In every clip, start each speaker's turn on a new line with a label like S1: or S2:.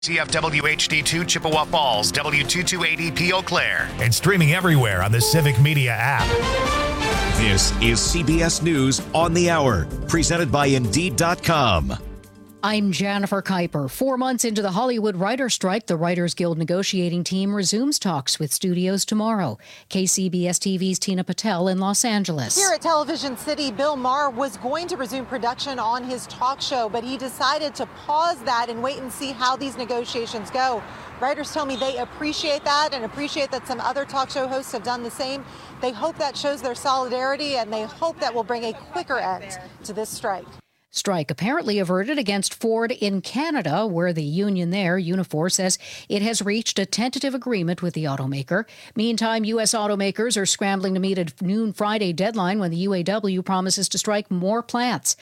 S1: CFW HD2 Chippewa Falls, W2280P Eau Claire.
S2: And streaming everywhere on the Civic Media app.
S3: This is CBS News on the Hour, presented by Indeed.com.
S4: I'm Jennifer Kuiper. 4 months into the Hollywood writer's strike, the Writers Guild negotiating team resumes talks with studios tomorrow. KCBS TV's Tina Patel in Los Angeles.
S5: Here at Television City, Bill Maher was going to resume production on his talk show, but he decided to pause that and wait and see how these negotiations go. Writers tell me they appreciate that and appreciate that some other talk show hosts have done the same. They hope that shows their solidarity, and they hope that will bring a quicker end to this strike.
S4: Strike apparently averted against Ford in Canada, where the union there, Unifor, says it has reached a tentative agreement with the automaker. Meantime, U.S. automakers are scrambling to meet a noon Friday deadline when the UAW promises to strike more plants.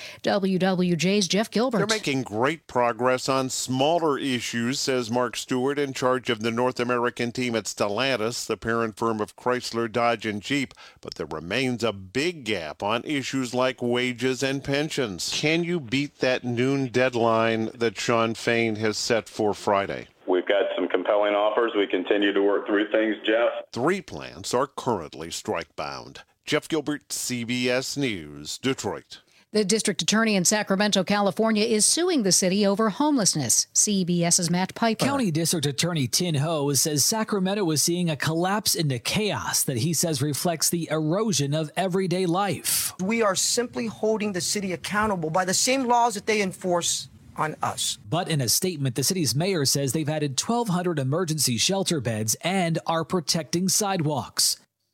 S4: WWJ's Jeff Gilbert.
S6: They're making great progress on smaller issues, says Mark Stewart, in charge of the North American team at Stellantis, the parent firm of Chrysler, Dodge, and Jeep. But there remains a big gap on issues like wages and pensions. Can you beat that noon deadline that Shawn Fain has set for Friday?
S7: We've got some compelling offers. We continue to work through things, Jeff.
S6: 3 plants are currently strike-bound. Jeff Gilbert, CBS News, Detroit.
S4: The district attorney in Sacramento, California, is suing the city over homelessness. CBS's Matt Piper.
S8: County District Attorney Tin Ho says Sacramento is seeing a collapse into chaos that he says reflects the erosion of everyday life.
S9: We are simply holding the city accountable by the same laws that they enforce on us.
S8: But in a statement, the city's mayor says they've added 1,200 emergency shelter beds and are protecting sidewalks.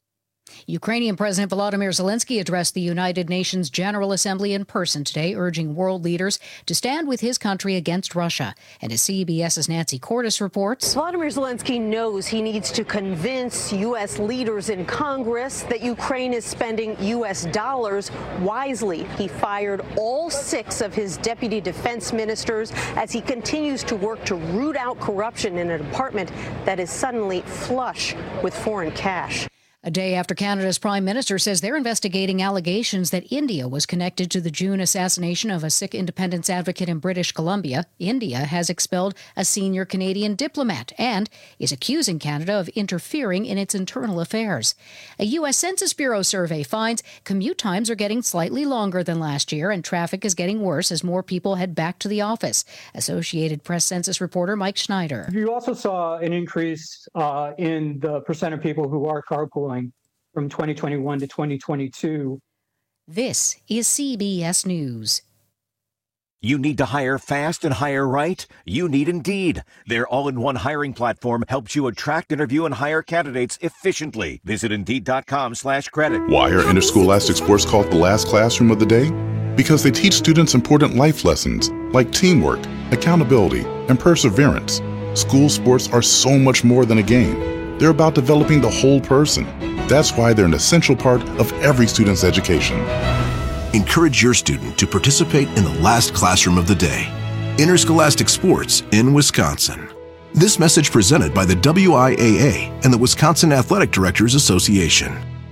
S4: Ukrainian President Volodymyr Zelensky addressed the United Nations General Assembly in person today, urging world leaders to stand with his country against Russia. And as CBS's Nancy Cordes reports,
S10: Volodymyr Zelensky knows he needs to convince U.S. leaders in Congress that Ukraine is spending U.S. dollars wisely. He fired all 6 of his deputy defense ministers as he continues to work to root out corruption in a department that is suddenly flush with foreign cash.
S4: A day after Canada's Prime Minister says they're investigating allegations that India was connected to the June assassination of a Sikh independence advocate in British Columbia, India has expelled a senior Canadian diplomat and is accusing Canada of interfering in its internal affairs. A U.S. Census Bureau survey finds commute times are getting slightly longer than last year and traffic is getting worse as more people head back to the office. Associated Press Census reporter Mike Schneider.
S11: You also saw an increase in the percent of people who are carpooling from 2021 to 2022.
S4: This is CBS News.
S3: You need to hire fast and hire right? You need Indeed. Their all-in-one hiring platform helps you attract, interview, and hire candidates efficiently. Visit Indeed.com/credit.
S12: Why are interscholastic sports called the last classroom of the day? Because they teach students important life lessons like teamwork, accountability, and perseverance. School sports are so much more than a game. They're about developing the whole person. That's why they're an essential part of every student's education.
S13: Encourage your student to participate in the last classroom of the day. Interscholastic Sports in Wisconsin. This message presented by the WIAA and the Wisconsin Athletic Directors Association.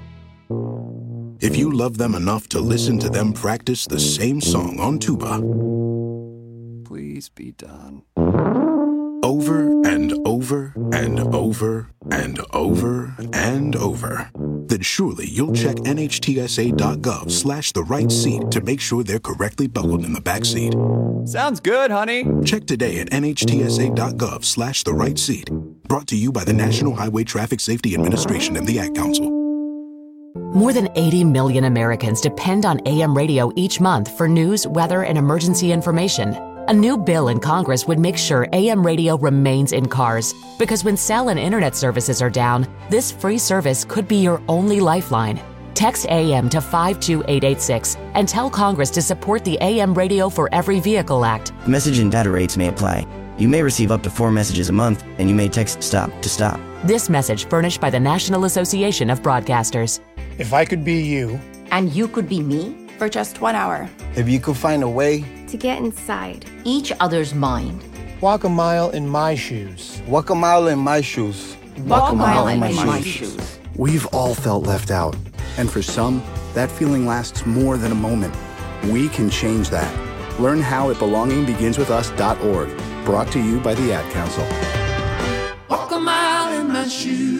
S14: If you love them enough to listen to them practice the same song on tuba,
S15: please be done.
S14: Over and over and over and over and over, then surely you'll check NHTSA.gov/the right seat to make sure they're correctly buckled in the back seat.
S15: Sounds good, honey.
S14: Check today at NHTSA.gov/the right seat. Brought to you by the National Highway Traffic Safety Administration and the Ad Council.
S16: More than 80 million Americans depend on AM radio each month for news, weather, and emergency information. A new bill in Congress would make sure AM radio remains in cars, because when cell and internet services are down, this free service could be your only lifeline. Text AM to 52886 and tell Congress to support the AM Radio for Every Vehicle Act.
S17: Message and data rates may apply. You may receive up to 4 messages a month, and you may text STOP to stop.
S16: This message furnished by the National Association of Broadcasters.
S18: If I could be you,
S19: and you could be me, for just 1 hour.
S20: If you could find a way
S19: to get inside each other's mind.
S18: Walk a mile in my shoes.
S20: Walk a mile in my shoes.
S19: Walk a mile in my shoes.
S21: We've all felt left out. And for some, that feeling lasts more than a moment. We can change that. Learn how at belongingbeginswithus.org. Brought to you by the Ad Council.
S1: Walk a mile in my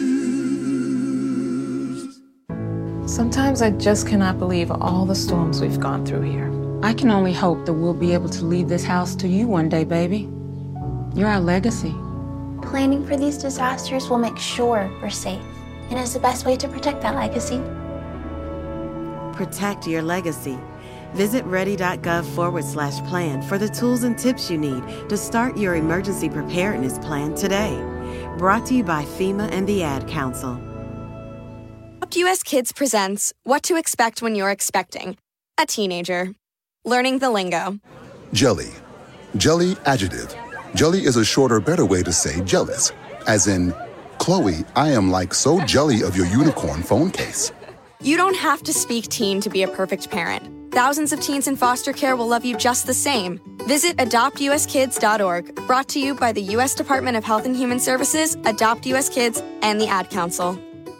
S1: shoes.
S22: Sometimes I just cannot believe all the storms we've gone through here.
S23: I can only hope that we'll be able to leave this house to you one day, baby. You're our legacy.
S24: Planning for these disasters will make sure we're safe, and is the best way to protect that legacy.
S25: Protect your legacy. Visit ready.gov/plan for the tools and tips you need to start your emergency preparedness plan today. Brought to you by FEMA and the Ad Council.
S26: Adopt US Kids presents What to Expect When You're Expecting a Teenager. Learning the lingo.
S27: Jelly. Jelly adjective. Jelly is a shorter, better way to say jealous. As in, Chloe, I am like so jelly of your unicorn phone case.
S26: You don't have to speak teen to be a perfect parent. Thousands of teens in foster care will love you just the same. Visit adoptuskids.org. Brought to you by the U.S. Department of Health and Human Services, Adopt US Kids, and the Ad Council.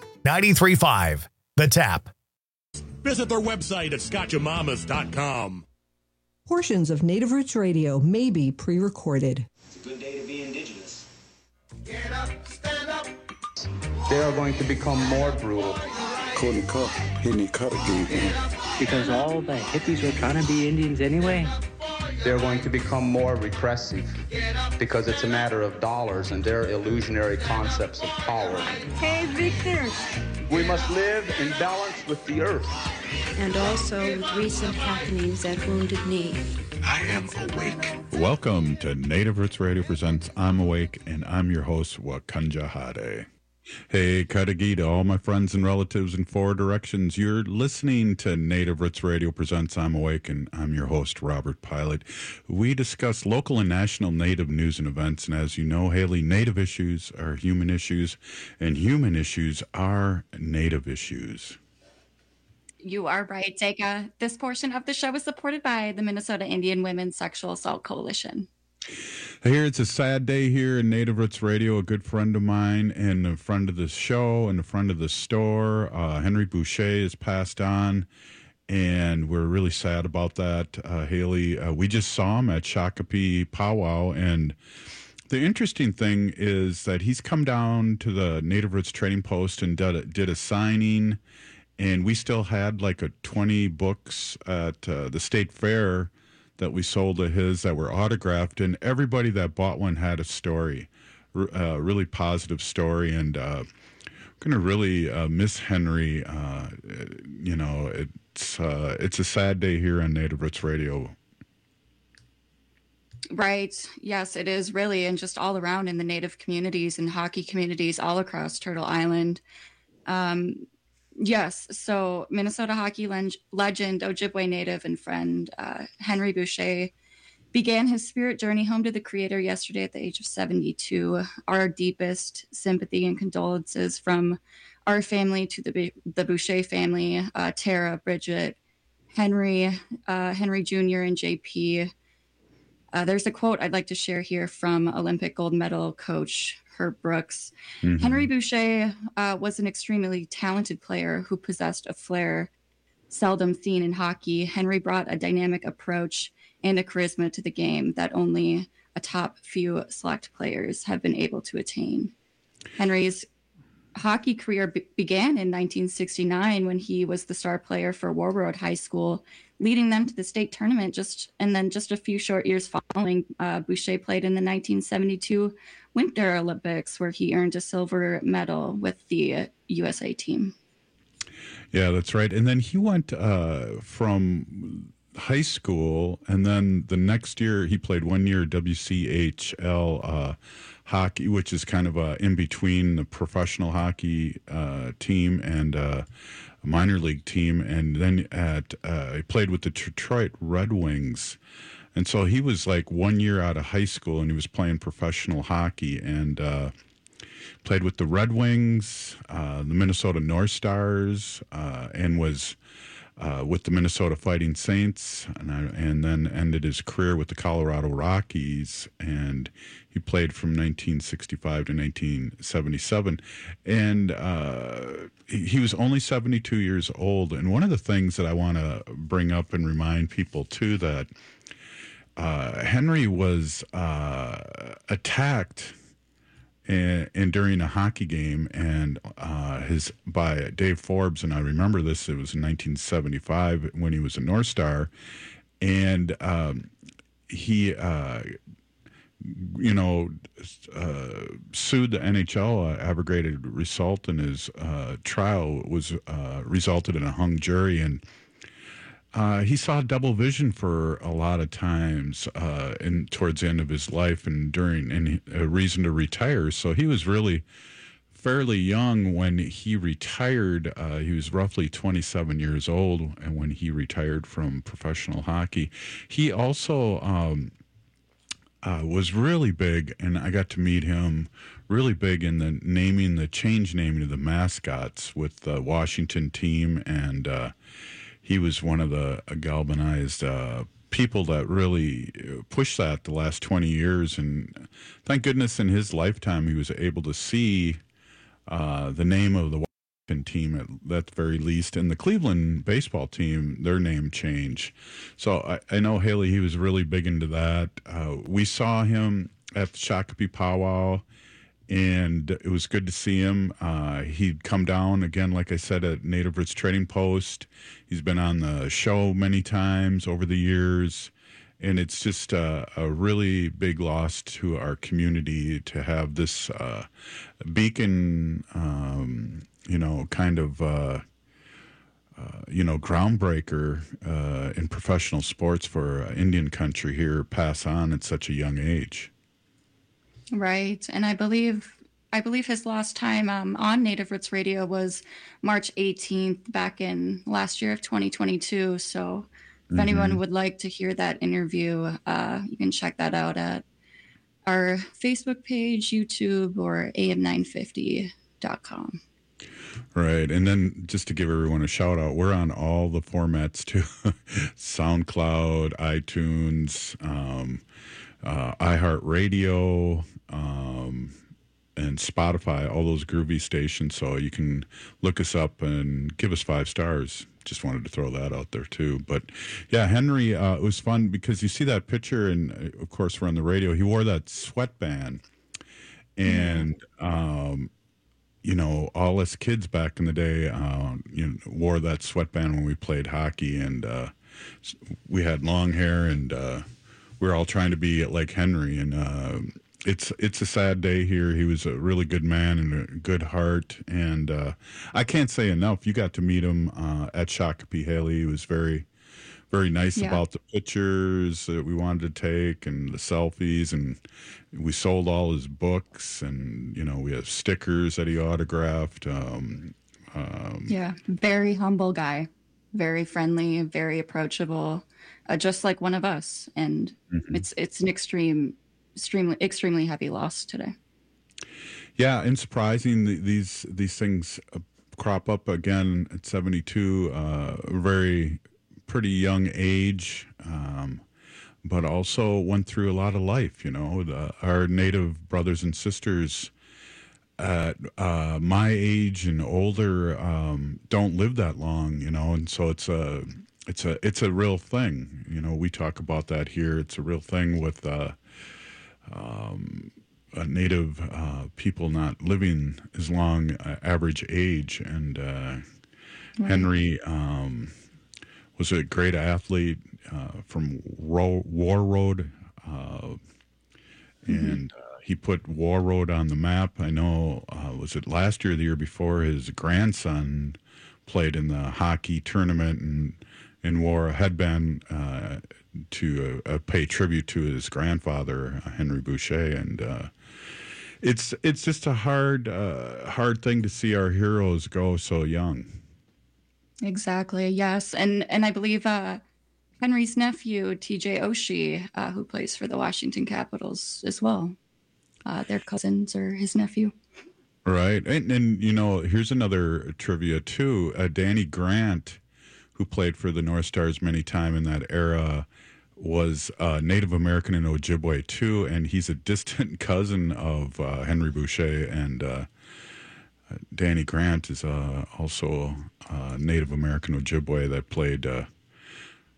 S2: 93.5 The Tap.
S28: Visit their website at scotchamamas.com.
S29: Portions of Native Roots Radio may be pre-recorded.
S30: It's a good day to be indigenous.
S31: Get up, stand up.
S32: They are going to become more brutal.
S33: Couldn't cut, any cutter gave him.
S34: Because all the hippies were trying to be Indians anyway.
S32: They're going to become more repressive because it's a matter of dollars and their illusionary concepts of power.
S35: Hey, Victor.
S32: We must live in balance with the earth.
S35: And also with recent happenings at Wounded Knee.
S33: I am awake.
S36: Welcome to Native Roots Radio presents I'm Awake, and I'm your host, Wakanja Hade. Hey, Kadagi, to all my friends and relatives in four directions. You're listening to Native Roots Radio presents I'm Awake, and I'm your host, Robert Pilot. We discuss local and national Native news and events, and as you know, Haley, Native issues are human issues, and human issues are Native issues.
S37: You are right, Deka. This portion of the show is supported by the Minnesota Indian Women's Sexual Assault Coalition.
S36: Here, it's a sad day here in Native Roots Radio. A good friend of mine and a friend of the show and a friend of the store, Henry Boucher, has passed on, and we're really sad about that. Haley, we just saw him at Shakopee Powwow, and the interesting thing is that he's come down to the Native Roots Trading Post and did a signing, and we still had like 20 books at the State Fair that we sold to his that were autographed, and everybody that bought one had a story, a really positive story, and I'm going to really miss Henry. It's a sad day here on Native Roots Radio.
S37: Right. Yes, it is really, and just all around in the Native communities and hockey communities all across Turtle Island. Yes, so Minnesota hockey legend, Ojibwe native and friend Henry Boucher began his spirit journey home to the Creator yesterday at the age of 72. Our deepest sympathy and condolences from our family to the Boucher family, Tara, Bridget, Henry Jr., and JP. There's a quote I'd like to share here from Olympic gold medal coach Herb Brooks. Mm-hmm. Henry Boucher was an extremely talented player who possessed a flair seldom seen in hockey. Henry brought a dynamic approach and a charisma to the game that only a top few select players have been able to attain. Henry's hockey career began in 1969 when he was the star player for Warroad High School, leading them to the state tournament. Just a few short years following, Boucher played in the 1972 Winter Olympics, where he earned a silver medal with the USA team.
S36: Yeah, that's right. And then he went from high school, and then the next year he played 1 year WCHL hockey, which is kind of in between the professional hockey team and a minor league team, and then he played with the Detroit Red Wings. And so he was like 1 year out of high school, and he was playing professional hockey, and played with the Red Wings, the Minnesota North Stars, and was with the Minnesota Fighting Saints, and then ended his career with the Colorado Rockies, and he played from 1965 to 1977, and he was only 72 years old. And one of the things that I want to bring up and remind people too, that Henry was attacked and during a hockey game, and by Dave Forbes, and I remember this. It was in 1975 when he was a North Star, and he sued the NHL. Abrogated result in his trial was resulted in a hung jury, and he saw double vision for a lot of times towards the end of his life and a reason to retire. So he was really fairly young when he retired. He was roughly 27 years old, and when he retired from professional hockey, he also was really big, and I got to meet him. Really big in the change naming of the mascots with the Washington team, and he was one of the galvanized people that really pushed that the last 20 years. And thank goodness in his lifetime he was able to see the name of the Washington team at the very least, and the Cleveland baseball team, their name change. So I know Haley, he was really big into that. We saw him at the Shakopee Powwow, and it was good to see him. He'd come down again, like I said, at Native Roots Trading Post. He's been on the show many times over the years, and it's just a really big loss to our community to have this beacon, groundbreaker in professional sports for Indian country here pass on at such a young age.
S37: Right. And I believe his last time on Native Roots Radio was March 18th back in last year of 2022. So if anyone would like to hear that interview, you can check that out at our Facebook page, YouTube, or am950.com.
S36: Right. And then just to give everyone a shout out, we're on all the formats too. SoundCloud, iTunes, iHeartRadio, and Spotify, all those groovy stations. So you can look us up and give us 5 stars. Just wanted to throw that out there too. But yeah, Henry, it was fun because you see that picture, and of course we're on the radio. He wore that sweatband, and all us kids back in the day, wore that sweatband when we played hockey, and we had long hair, and we were all trying to be like Henry. And it's a sad day here. He was a really good man and a good heart, and I can't say enough. You got to meet him at Shakopee, Haley. He was very, very nice about the pictures that we wanted to take and the selfies, and we sold all his books, and we have stickers that he autographed.
S37: Very humble guy, very friendly, very approachable, just like one of us. And it's an extremely heavy loss today.
S36: Yeah, and surprising, these things crop up again at 72, very pretty young age, but also went through a lot of life. Our Native brothers and sisters at my age and older don't live that long, and so it's a real thing. We talk about that here. It's a real thing with Native people not living as long average age, and Henry was a great athlete from Warroad, and he put Warroad on the map. I know, was it last year or the year before, his grandson played in the hockey tournament and wore a headband to pay tribute to his grandfather, Henry Boucher. And it's just a hard thing to see our heroes go so young.
S37: Exactly. Yes. And I believe Henry's nephew, TJ Oshie, who plays for the Washington Capitals as well. Their cousins or his nephew.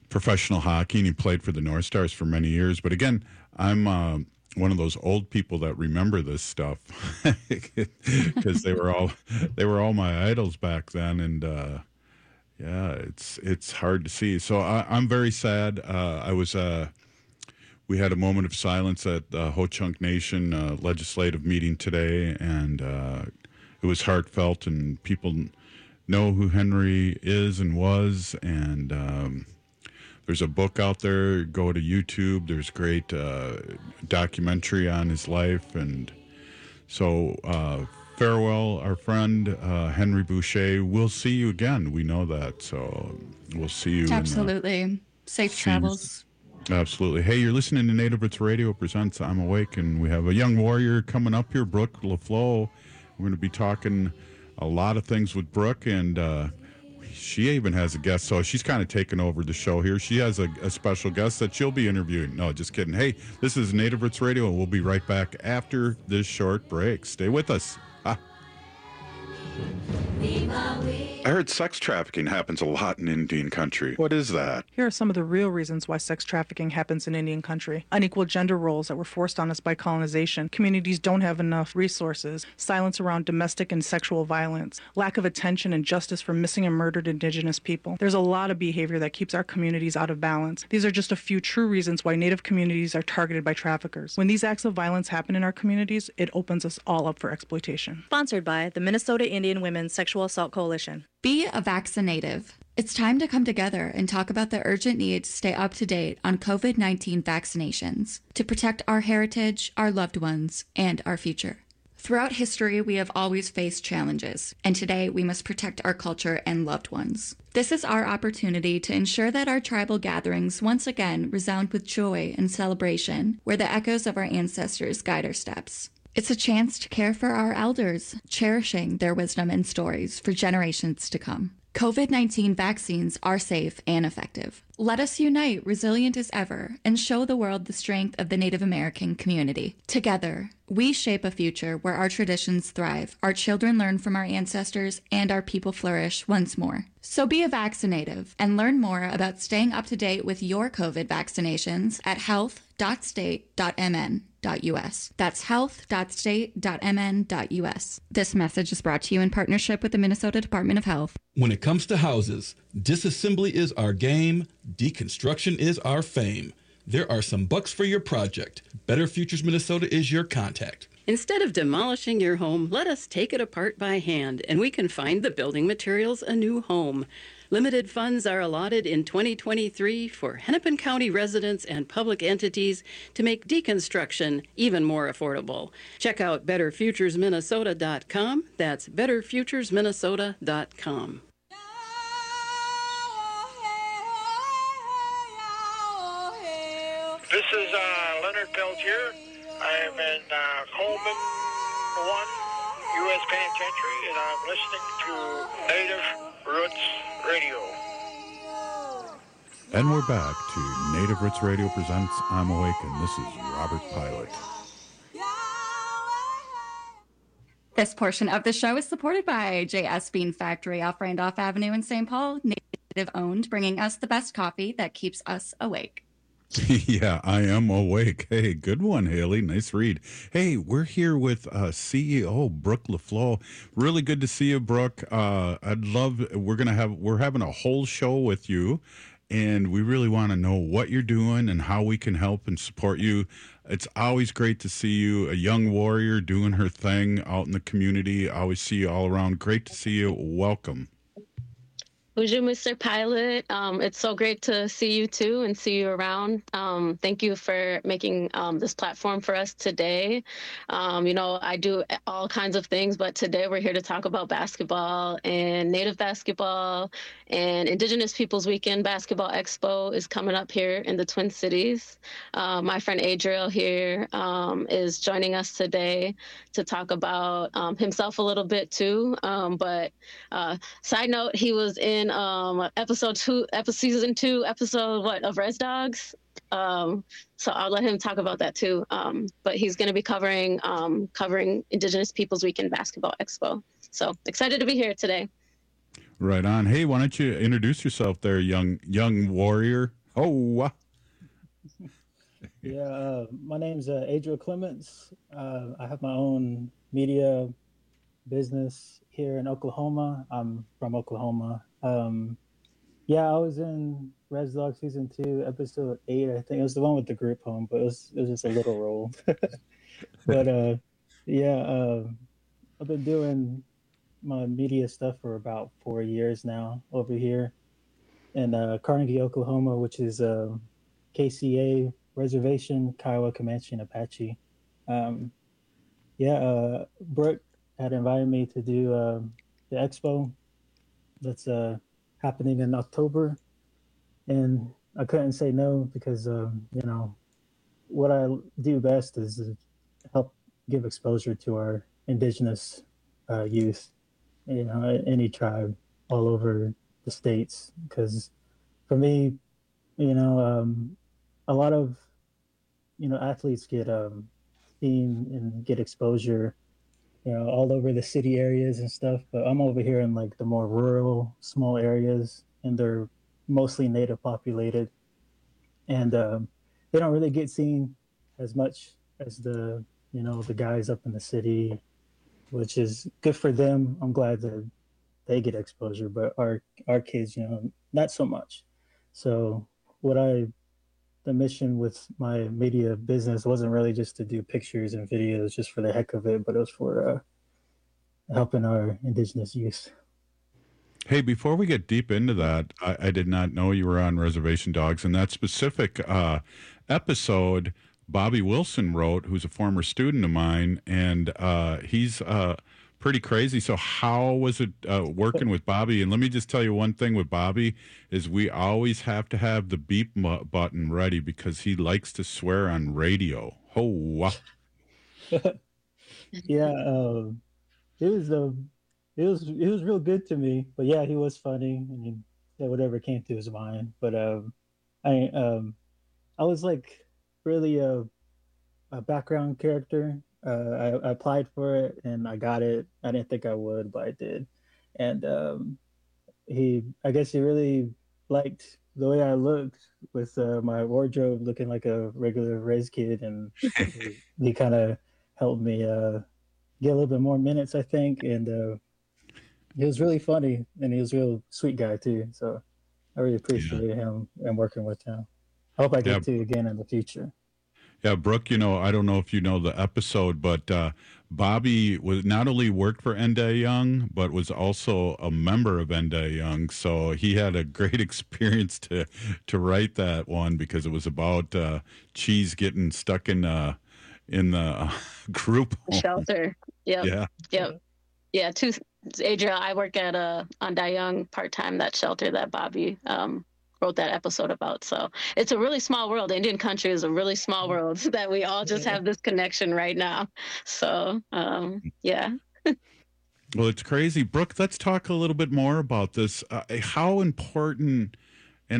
S36: professional hockey, and he played for the North Stars for many years. But again, I'm one of those old people that remember this stuff because they were all my idols back then, and yeah, it's hard to see. So I'm very sad. We had a moment of silence at the Ho-Chunk Nation legislative meeting today, and it was heartfelt, and people know who Henry is and was, and there's a book out there. Go to YouTube. There's great documentary on his life, and so farewell, our friend Henry Boucher. We'll see you again. We know that, so we'll see you.
S37: Absolutely. Safe travels.
S36: Absolutely. Hey, you're listening to Native Roots Radio presents I'm Awake, and we have a young warrior coming up here, Brooke LaFleur. We're going to be talking a lot of things with Brooke, and she even has a guest, so she's kind of taken over the show here. She has a special guest that she'll be interviewing. No, just kidding. Hey, this is Native Roots Radio, and we'll be right back after this short break. Stay with us. I heard sex trafficking happens a lot in Indian country. What is that?
S3: Here are some of the real reasons why sex trafficking happens in Indian country. Unequal gender roles that were forced on us by colonization. Communities don't have enough resources. Silence around domestic and sexual violence. Lack of attention and justice for missing and murdered Indigenous people. There's a lot of behavior that keeps our communities out of balance. These are just a few true reasons why Native communities are targeted by traffickers. When these acts of violence happen in our communities, it opens us all up for exploitation.
S4: Sponsored by the Minnesota Indian Women's Sexual Assault Coalition.
S37: Be a vaccinative. It's time to come together and talk about the urgent need to stay up to date on COVID-19 vaccinations to protect our heritage, our loved ones, and our future. Throughout history, we have always faced challenges, and today we must protect our culture and loved ones. This is our opportunity to ensure that our tribal gatherings once again resound with joy and celebration, where the echoes of our ancestors guide our steps. It's a chance to care for our elders, cherishing their wisdom and stories for generations to come. COVID-19 vaccines are safe and effective. Let us unite, resilient as ever, and show the world the strength of the Native American community. Together, we shape a future where our traditions thrive, our children learn from our ancestors, and our people flourish once more. So be a vaccinative and learn more about staying up to date with your COVID vaccinations at health.state.mn.us. That's health.state.mn.us. This message is brought to you in partnership with the Minnesota Department of Health.
S5: When it comes to houses, disassembly is our game, deconstruction is our fame. There are some bucks for your project. Better Futures Minnesota is your contact.
S6: Instead of demolishing your home, let us take it apart by hand, and we can find the building materials a new home. Limited funds are allotted in 2023 for Hennepin County residents and public entities to make deconstruction even more affordable. Check out BetterFuturesMinnesota.com. That's BetterFuturesMinnesota.com.
S7: This is Leonard Peltier. I am in Coleman 1, U.S. Penitentiary, and I'm listening to Native Roots Radio.
S36: And we're back to Native Roots Radio presents I'm Awake, and this is Robert Pilot.
S37: This portion of the show is supported by J.S. Bean Factory off Randolph Avenue in St. Paul, Native owned, bringing us the best coffee that keeps us awake.
S36: Yeah, I am awake. Hey, good one, Haley. Nice read. Hey, we're here with CEO Brooke LaFleur. Really good to see you, Brooke. We're having a whole show with you, and we really want to know what you're doing and how we can help and support you. It's always great to see you, a young warrior doing her thing out in the community. I always see you all around. Great to see you. Welcome.
S8: Bonjour, Mr. Pilot. It's so great to see you too and see you around. Thank you for making this platform for us today. I do all kinds of things, but today we're here to talk about basketball and Native basketball, and Indigenous Peoples Weekend Basketball Expo is coming up here in the Twin Cities. My friend Adriel here is joining us today to talk about himself a little bit too. But side note, he was in season 2, episode of Res Dogs. So I'll let him talk about that too. But he's going to be covering Indigenous Peoples Weekend Basketball Expo. So excited to be here today.
S36: Right on. Hey, why don't you introduce yourself there, young warrior? Oh,
S1: yeah. My name's Adriel Clements. I have my own media business here in Oklahoma. I'm from Oklahoma. Yeah, I was in Res Dog season 2, episode 8. I think it was the one with the group home, but it was just a little role. But yeah, I've been doing my media stuff for about 4 years now over here in Carnegie, Oklahoma, which is KCA Reservation, Kiowa, Comanche, and Apache. Brooke had invited me to do the expo that's happening in October, and I couldn't say no because what I do best is help give exposure to our indigenous youth, any tribe all over the states. Because for me, a lot of athletes get seen and get exposure all over the city areas and stuff, but I'm over here in like the more rural, small areas, and they're mostly native populated, and they don't really get seen as much as the guys up in the city, which is good for them. I'm glad that they get exposure, but our kids, not so much. So the mission with my media business wasn't really just to do pictures and videos just for the heck of it, but it was for helping our indigenous youth.
S36: Hey, before we get deep into that, I did not know you were on Reservation Dogs, and that specific episode Bobby Wilson wrote, who's a former student of mine, and he's pretty crazy. So how was it working with Bobby? And let me just tell you one thing with Bobby is we always have to have the beep button ready because he likes to swear on radio. Oh, wow.
S1: Yeah, it was real good to me. But yeah, he was funny. I mean, whatever came to his mind. But I was like really a background character. I applied for it and I got it. I didn't think I would, but I did. And I guess he really liked the way I looked with my wardrobe looking like a regular Res kid, and he kind of helped me get a little bit more minutes, I think. And he was really funny, and he was a real sweet guy too. So I really appreciated him and working with him. I hope I get to again in the future.
S36: Yeah, Brooke, I don't know if you know the episode, but Bobby was not only worked for Enday Young, but was also a member of Enday Young. So he had a great experience to write that one because it was about Cheese getting stuck in the group home.
S8: Shelter. Yep.
S36: Yeah.
S8: Yep. Yeah. Adriel, I work at on Dayung part-time, that shelter that Bobby wrote that episode about. So it's a really small world. Indian country is a really small world that we all just have this connection right now. So yeah.
S36: Well, it's crazy. Brooke, let's talk a little bit more about this. How important, and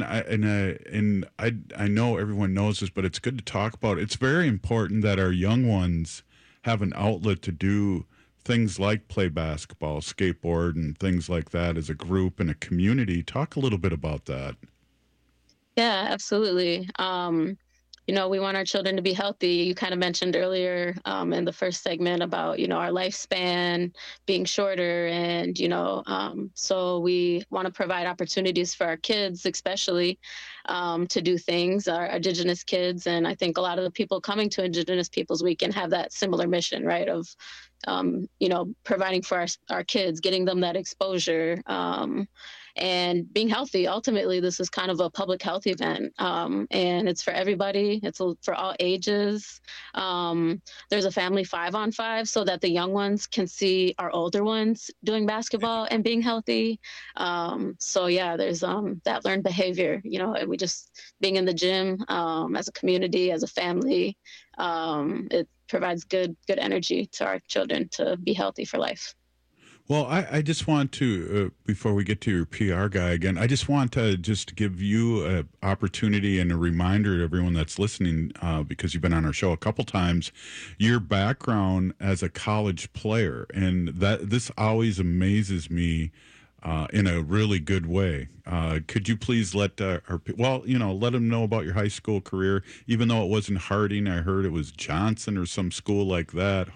S36: I know everyone knows this, but it's good to talk about. It's very important that our young ones have an outlet to do things like play basketball, skateboard, and things like that as a group and a community. Talk a little bit about that.
S8: Yeah, absolutely. We want our children to be healthy. You kind of mentioned earlier in the first segment about, our lifespan being shorter. And, so we want to provide opportunities for our kids, especially to do things, our Indigenous kids. And I think a lot of the people coming to Indigenous Peoples Weekend have that similar mission, right, of, providing for our kids, getting them that exposure, and being healthy. Ultimately, this is kind of a public health event, and it's for everybody. It's for all ages. There's a family 5-on-5 so that the young ones can see our older ones doing basketball and being healthy. So yeah, there's that learned behavior, and we just being in the gym as a community, as a family, it provides good energy to our children to be healthy for life.
S36: Well, I just want to, before we get to your PR guy again, I just want to just give you an opportunity and a reminder to everyone that's listening, because you've been on our show a couple times, your background as a college player. And this always amazes me in a really good way. Could you please let let them know about your high school career, even though it wasn't Harding? I heard it was Johnson or some school like that.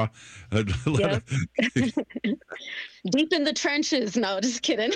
S8: Deep in the trenches. No, just kidding.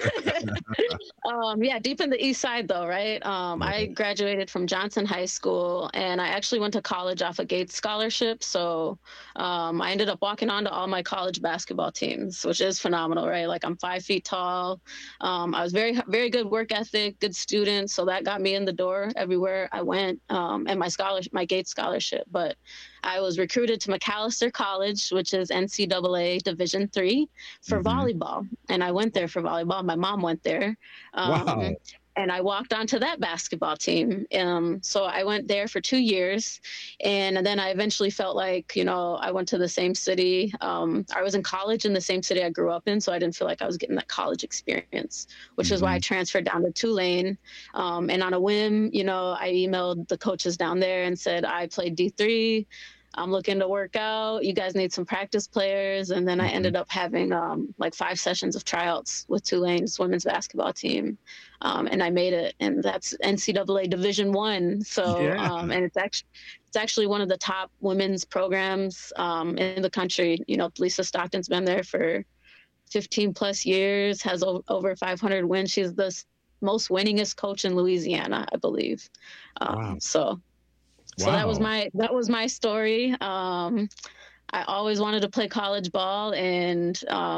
S8: Deep in the east side though, right? I graduated from Johnson High School, and I actually went to college off a Gates scholarship. So I ended up walking on to all my college basketball teams, which is phenomenal, right? Like, I'm 5 feet tall. I was very, very good work ethic, good student. So that got me in the door everywhere I went, and my Gates scholarship. But I was recruited to Macalester College, which is NCAA Division III, for volleyball. And I went there for volleyball. My mom went there.
S36: Wow.
S8: And I walked onto that basketball team. So I went there for 2 years. And then I eventually felt like, I went to the same city. I was in college in the same city I grew up in. So I didn't feel like I was getting that college experience, which is why I transferred down to Tulane. And on a whim, I emailed the coaches down there and said, I played D3. I'm looking to work out. You guys need some practice players. And then I ended up having 5 sessions of tryouts with Tulane's women's basketball team. And I made it. And that's NCAA Division I. So, and it's actually one of the top women's programs in the country. Lisa Stockton's been there for 15 plus years, has over 500 wins. She's the most winningest coach in Louisiana, I believe.
S36: Wow.
S8: So that was my story. I always wanted to play college ball, and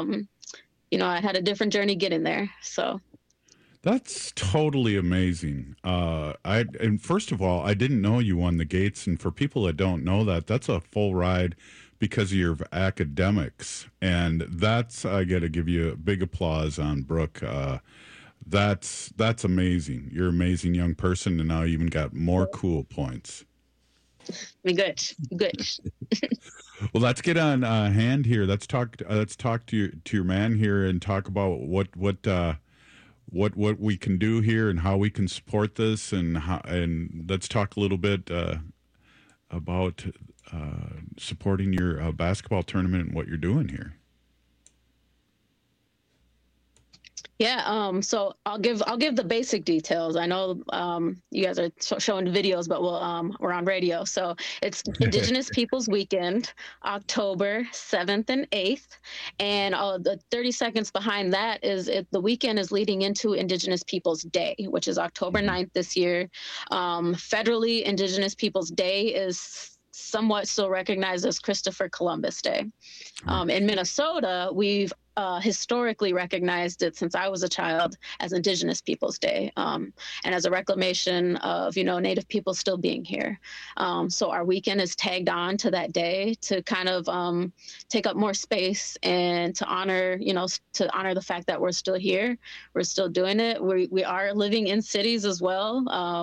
S8: I had a different journey getting there. So
S36: that's totally amazing. And first of all, I didn't know you won the Gates, and for people that don't know that, that's a full ride because of your academics, and I got to give you a big applause on, Brooke. That's amazing. You're an amazing young person, and now you even got more cool points.
S8: Good.
S36: Well, let's get on hand here. Let's talk to your man here and talk about what we can do here and how we can support this, and let's talk a little bit about supporting your basketball tournament and what you're doing here.
S8: Yeah, so I'll give the basic details. I know you guys are showing videos, but we're on radio. So it's Indigenous Peoples Weekend, October 7th and 8th. And the 30 seconds behind that is the weekend is leading into Indigenous Peoples Day, which is October 9th this year. Federally, Indigenous Peoples Day is somewhat still recognized as Christopher Columbus Day. In Minnesota, we've historically recognized it since I was a child as Indigenous Peoples Day, and as a reclamation of, Native people still being here. So our weekend is tagged on to that day to kind of take up more space and to honor the fact that we're still here. We're still doing it. We are living in cities as well.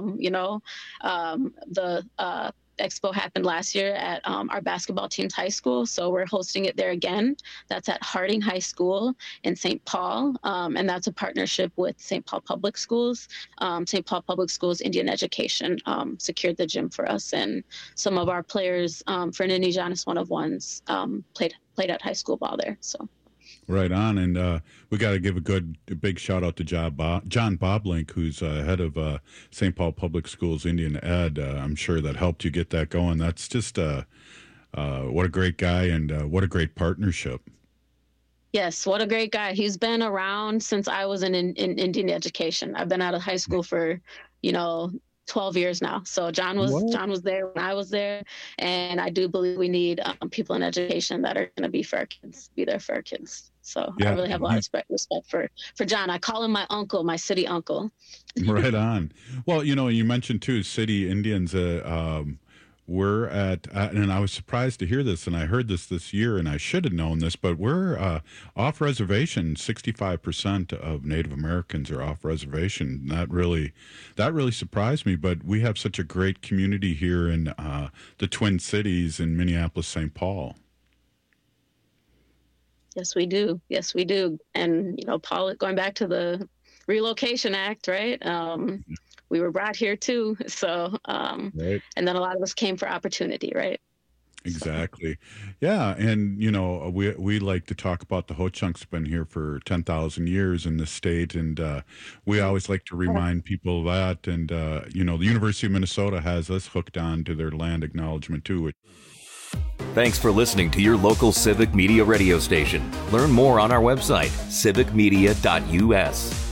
S8: The Expo happened last year at our basketball team's high school, so we're hosting it there again. That's at Harding High School in St. Paul, and that's a partnership with St. Paul Public Schools. St. Paul Public Schools Indian Education secured the gym for us, and some of our players for Ninjanis 1 of 1s played at high school ball there. So.
S36: Right on, and we got to give a big shout out to John Boblink, who's head of St. Paul Public Schools Indian Ed. I'm sure that helped you get that going. That's just what a great guy, and what a great partnership.
S8: Yes, what a great guy. He's been around since I was in Indian education. I've been out of high school for 12 years now. So John was there when I was there, and I do believe we need people in education that are going to be there for our kids. So I really have a lot of respect for John. I call him my uncle, my city uncle.
S36: Right on. Well, you mentioned too, city Indians. We're at, and I was surprised to hear this, and I heard this year, and I should have known this, but we're off reservation. 65% of Native Americans are off reservation. That really surprised me. But we have such a great community here in the Twin Cities in Minneapolis, St. Paul.
S8: Yes, we do. Yes, we do. And Paul, going back to the Relocation Act, right? We were brought here too. So, right. And then a lot of us came for opportunity, right?
S36: Exactly. Yeah. And, you know, we like to talk about the Ho-Chunks been here for 10,000 years in this state. And we always like to remind people of that. And, you know, the University of Minnesota has us hooked on to their land acknowledgement, too.
S9: Thanks for listening to your local Civic Media radio station. Learn more on our website, civicmedia.us.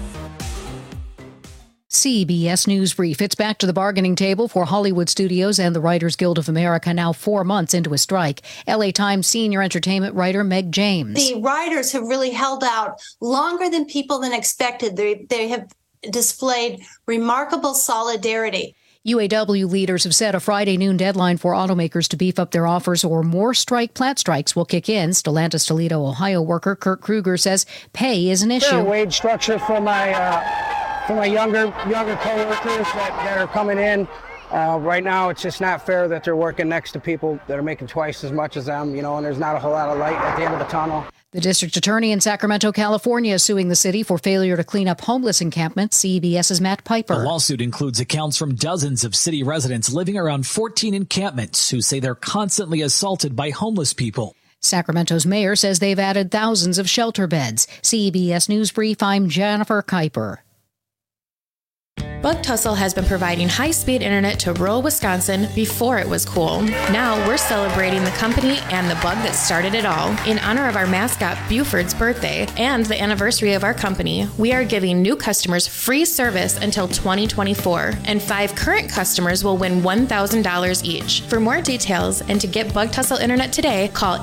S10: CBS News Brief. It's back to the bargaining table for Hollywood studios and the Writers Guild of America, now 4 months into a strike. LA Times senior entertainment writer Meg James.
S11: The writers have really held out longer than people than expected. They have displayed remarkable solidarity.
S10: UAW leaders have set a Friday noon deadline for automakers to beef up their offers or more plant strikes will kick in. Stellantis Toledo, Ohio worker Kurt Kruger says pay is an issue.
S12: Fair wage structure for my younger coworkers that are coming in. Right now, it's just not fair that they're working next to people that are making twice as much as them, you know, and there's not a whole lot of light at the end of the tunnel.
S10: The district attorney in Sacramento, California, is suing the city for failure to clean up homeless encampments. CBS's Matt Piper.
S13: The lawsuit includes accounts from dozens of city residents living around 14 encampments who say they're constantly assaulted by homeless people.
S10: Sacramento's mayor says they've added thousands of shelter beds. CBS News Brief, I'm Jennifer Kuiper.
S14: Bug Tussle has been providing high-speed internet to rural Wisconsin before it was cool. Now we're celebrating the company and the bug that started it all. In honor of our mascot Buford's birthday and the anniversary of our company, we are giving new customers free service until 2024, and 5 current customers will win $1,000 each. For more details and to get Bug Tussle internet today, call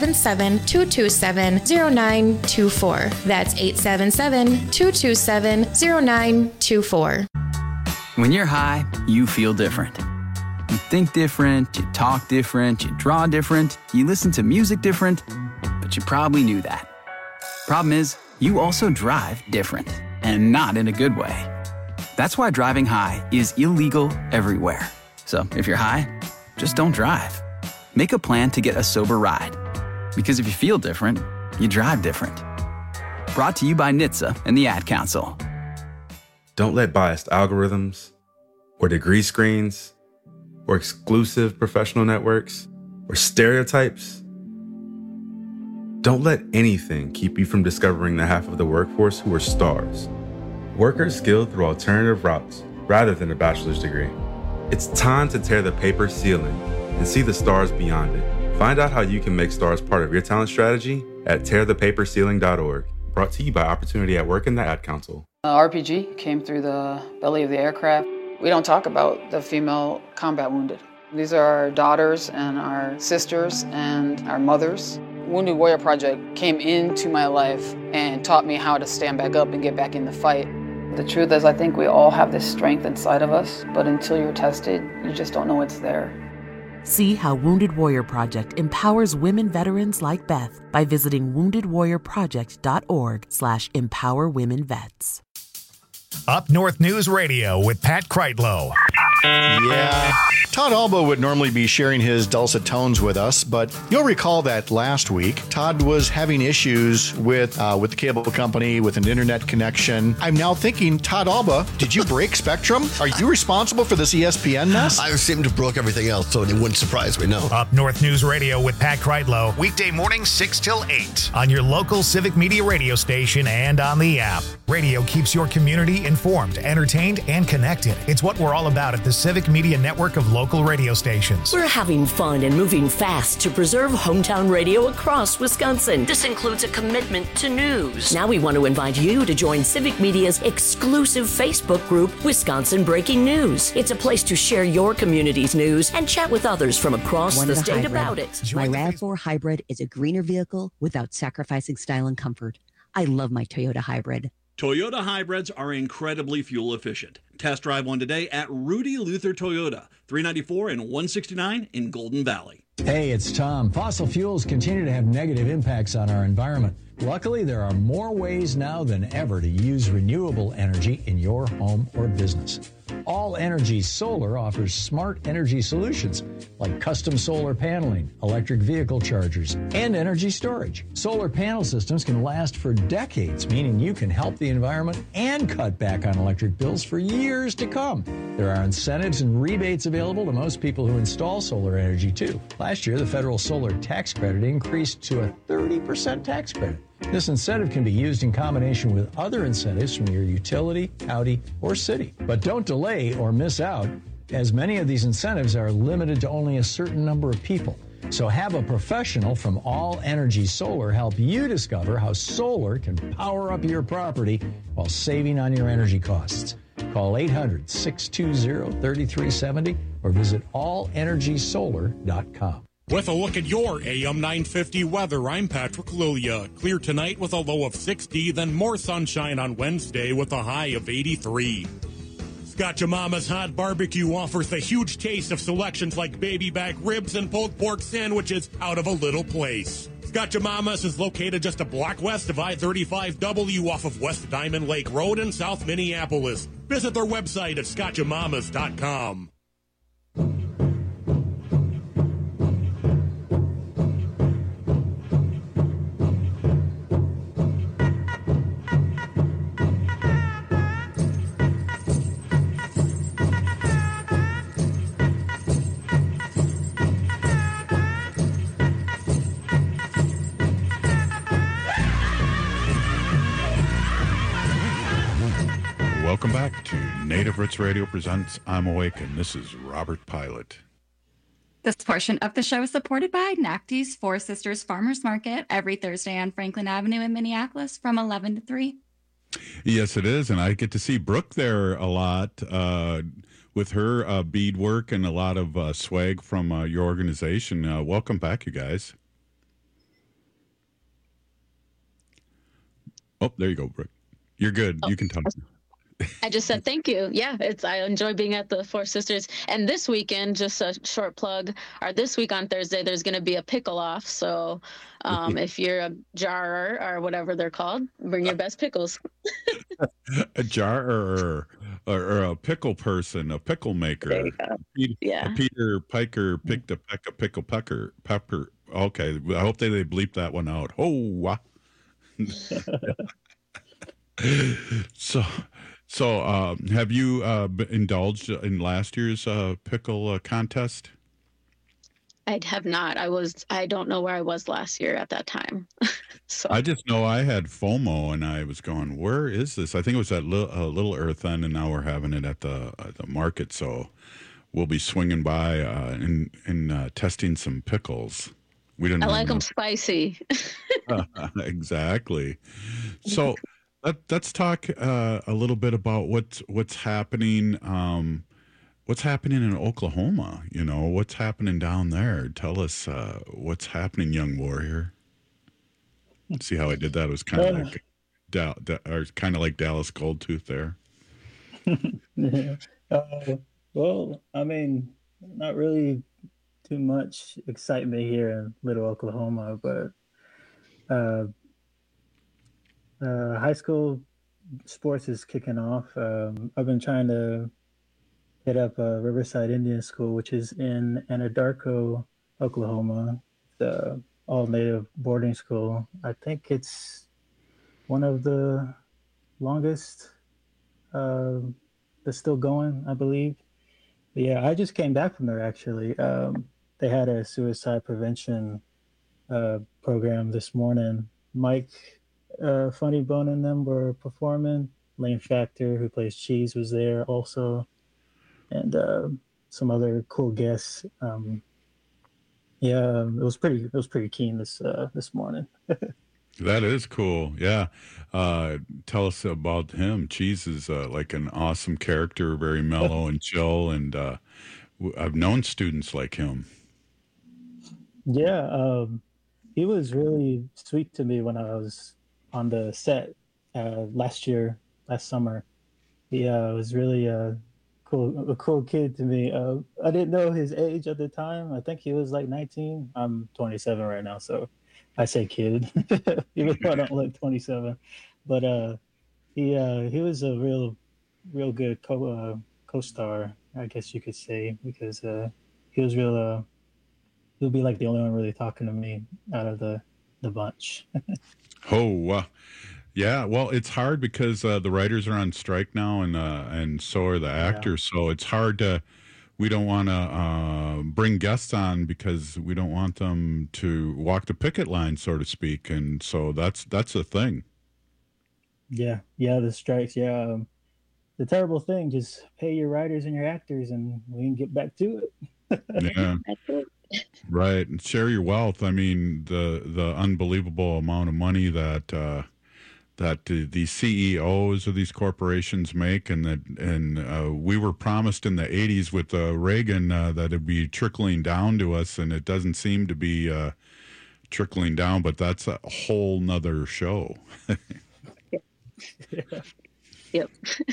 S14: 877-227-0924. That's 877-227-0924.
S15: When you're high, you feel different. You think different, you talk different, you draw different, you listen to music different, but you probably knew that. Problem is, you also drive different, and not in a good way. That's why driving high is illegal everywhere. So if you're high, just don't drive. Make a plan to get a sober ride. Because if you feel different, you drive different. Brought to you by NHTSA and the Ad Council.
S16: Don't let biased algorithms, or degree screens, or exclusive professional networks, or stereotypes. Don't let anything keep you from discovering the half of the workforce who are stars. Workers skilled through alternative routes rather than a bachelor's degree. It's time to tear the paper ceiling and see the stars beyond it. Find out how you can make stars part of your talent strategy at tearthepaperceiling.org. Brought to you by Opportunity at Work and the Ad Council.
S17: RPG came through the belly of the aircraft. We don't talk about the female combat wounded. These are our daughters and our sisters and our mothers. Wounded Warrior Project came into my life and taught me how to stand back up and get back in the fight. The truth is, I think we all have this strength inside of us, but until you're tested, you just don't know it's there.
S18: See how Wounded Warrior Project empowers women veterans like Beth by visiting woundedwarriorproject.org/empowerwomenvets.
S2: Up North News Radio with Pat Kreitlow.
S19: Yeah. Todd Alba would normally be sharing his dulcet tones with us, but you'll recall that last week, Todd was having issues with the cable company, with an internet connection. I'm now thinking, Todd Alba, did you break Spectrum? Are you responsible for this ESPN mess?
S20: I seem to have broke everything else, so it wouldn't surprise me, no.
S2: Up North News Radio with Pat Kreitlow, weekday mornings 6 till 8 on your local Civic Media radio station and on the app. Radio keeps your community informed, entertained, and connected. It's what we're all about at the Civic Media network of local radio stations.
S21: We're having fun and moving fast to preserve hometown radio across Wisconsin. This includes a commitment to news. Now we want to invite you to join Civic Media's exclusive Facebook group, Wisconsin Breaking News. It's a place to share your community's news and chat with others from across the state about it.
S22: My RAV4 Hybrid is a greener vehicle without sacrificing style and comfort. I love my Toyota Hybrid.
S23: Toyota hybrids are incredibly fuel efficient. Test drive one today at Rudy Luther Toyota, 394 and 169 in Golden Valley.
S24: Hey, it's Tom. Fossil fuels continue to have negative impacts on our environment. Luckily, there are more ways now than ever to use renewable energy in your home or business. All Energy Solar offers smart energy solutions like custom solar paneling, electric vehicle chargers, and energy storage. Solar panel systems can last for decades, meaning you can help the environment and cut back on electric bills for years to come. There are incentives and rebates available to most people who install solar energy, too, like Last year, the federal solar tax credit increased to a 30% tax credit. This incentive can be used in combination with other incentives from your utility, county, or city. But don't delay or miss out, as many of these incentives are limited to only a certain number of people. So have a professional from All Energy Solar help you discover how solar can power up your property while saving on your energy costs. Call 800-620-3370 or visit allenergysolar.com.
S3: With a look at your AM 950 weather, I'm Patrick Lilia. Clear tonight with a low of 60, then more sunshine on Wednesday with a high of 83. Scotch Mama's Hot Barbecue offers the huge taste of selections like baby back ribs and pulled pork sandwiches out of a little place. Scotch Mama's is located just a block west of I-35W off of West Diamond Lake Road in South Minneapolis. Visit their website at scotchamamas.com.
S36: Welcome back to Native Roots Radio presents I'm Awake, and this is Robert Pilot.
S4: This portion of the show is supported by NACTI's Four Sisters Farmers Market every Thursday on Franklin Avenue in Minneapolis from 11 to 3.
S36: Yes, it is, and I get to see Brooke there a lot with her beadwork and a lot of swag from your organization. Welcome back, you guys. Oh, there you go, Brooke. You're good. You can talk.
S8: I just said thank you. Yeah, I enjoy being at the Four Sisters. And this weekend, just a short plug, or this week on Thursday, there's going to be a pickle off. So if you're a jarrer or whatever they're called, bring your best pickles.
S36: A jarrer or a pickle person, a pickle maker.
S8: Yeah.
S36: Peter Piker picked a peck of pickle pepper. Okay, I hope they bleep that one out. Oh, So, have you indulged in last year's pickle contest?
S8: I have not. I don't know where I was last year at that time. So
S36: I just know I had FOMO, and I was going, "Where is this?" I think it was at Little Earth End, and now we're having it at the market. So we'll be swinging by and testing some pickles. We didn't.
S8: I like them spicy.
S36: Exactly. So. Let's talk a little bit about what's happening. What's happening in Oklahoma? You know, what's happening down there? Tell us what's happening, young warrior. See how I did that? It was kind of like Dallas Goldtooth there.
S1: Yeah. Well, I mean, not really too much excitement here in Little Oklahoma, but. High school sports is kicking off. I've been trying to hit up Riverside Indian School, which is in Anadarko, Oklahoma. The all-native boarding school. I think it's one of the longest that's still going, I believe. But yeah, I just came back from there, actually. They had a suicide prevention program this morning. Mike... Funny Bone and them were performing. Lane Factor, who plays Cheese, was there also, and some other cool guests. It was pretty keen this morning.
S36: That is cool. Yeah, tell us about him. Cheese is like an awesome character, very mellow and chill, and I've known students like him.
S1: Yeah, he was really sweet to me when I was on the set last summer. He was really a cool kid to me. I didn't know his age at the time. I think he was like 19. I'm 27 right now, so I say kid, even though I don't look 27. But he was a real good co-star, I guess you could say, because he was real. He'll be like the only one really talking to me out of the bunch.
S36: Yeah. Well, it's hard because the writers are on strike now, and so are the actors. Yeah. So it's hard to want to bring guests on because we don't want them to walk the picket line, so to speak. And so that's a thing.
S1: Yeah, the strikes. Yeah, the terrible thing. Just pay your writers and your actors, and we can get back to it.
S36: Yeah, right. And share your wealth. I mean, the unbelievable amount of money that the CEOs of these corporations make, and we were promised in the 80s with Reagan that it'd be trickling down to us, and it doesn't seem to be trickling down. But that's a whole nother show.
S8: Yep.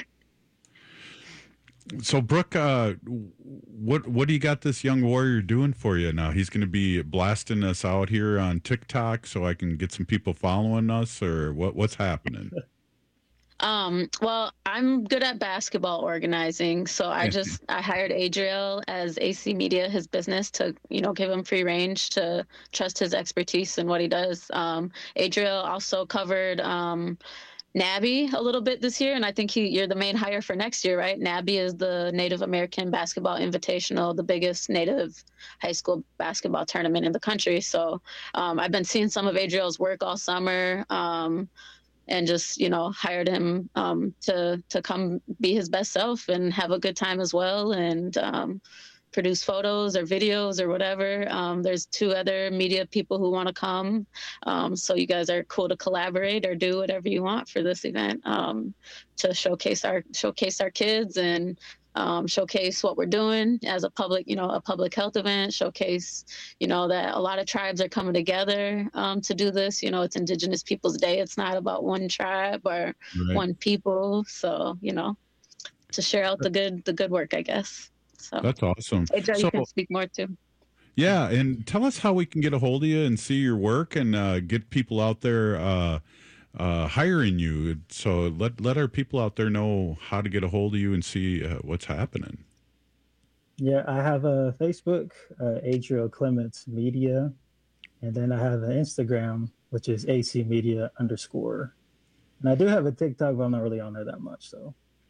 S36: So, Brooke, what do you got this young warrior doing for you now? He's going to be blasting us out here on TikTok, so I can get some people following us, or what's happening?
S8: Well, I'm good at basketball organizing, so I hired Adriel as AC Media, his business, to give him free range to trust his expertise in what he does. Adriel also covered NABI a little bit this year, and I think you're the main hire for next year, right? NABI is the Native American Basketball Invitational, the biggest Native high school basketball tournament in the country. So I've been seeing some of Adriel's work all summer, and just hired him to come be his best self and have a good time as well, and produce photos or videos or whatever. There's 2 other media people who want to come. So you guys are cool to collaborate or do whatever you want for this event, to showcase our kids and showcase what we're doing as a public health event, showcase, that a lot of tribes are coming together to do this. It's Indigenous Peoples Day. It's not about one tribe or one people. So, to share out the good work, I guess. So
S36: that's awesome.
S8: Adriel, you can speak more too.
S36: Yeah, and tell us how we can get a hold of you and see your work and get people out there hiring you. So let our people out there know how to get a hold of you and see what's happening.
S1: Yeah, I have a Facebook, Adriel Clements Media, and then I have an Instagram, which is AC Media _. And I do have a TikTok, but I'm not really on there that much. So.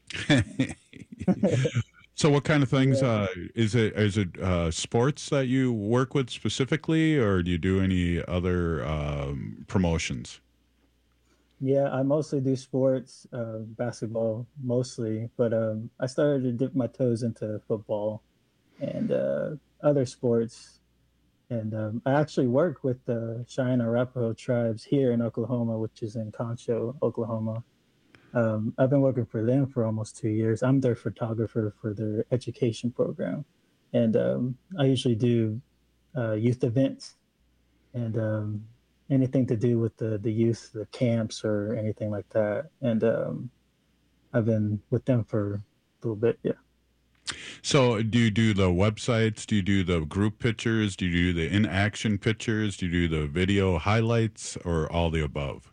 S36: So what kind of things, is it sports that you work with specifically, or do you do any other promotions?
S1: Yeah, I mostly do sports, basketball mostly, but I started to dip my toes into football and other sports. And I actually work with the Cheyenne Arapaho tribes here in Oklahoma, which is in Concho, Oklahoma. I've been working for them for almost 2 years. I'm their photographer for their education program. And I usually do youth events and anything to do with the youth, the camps or anything like that. And I've been with them for a little bit, yeah.
S36: So do you do the websites? Do you do the group pictures? Do you do the in-action pictures? Do you do the video highlights, or all the above?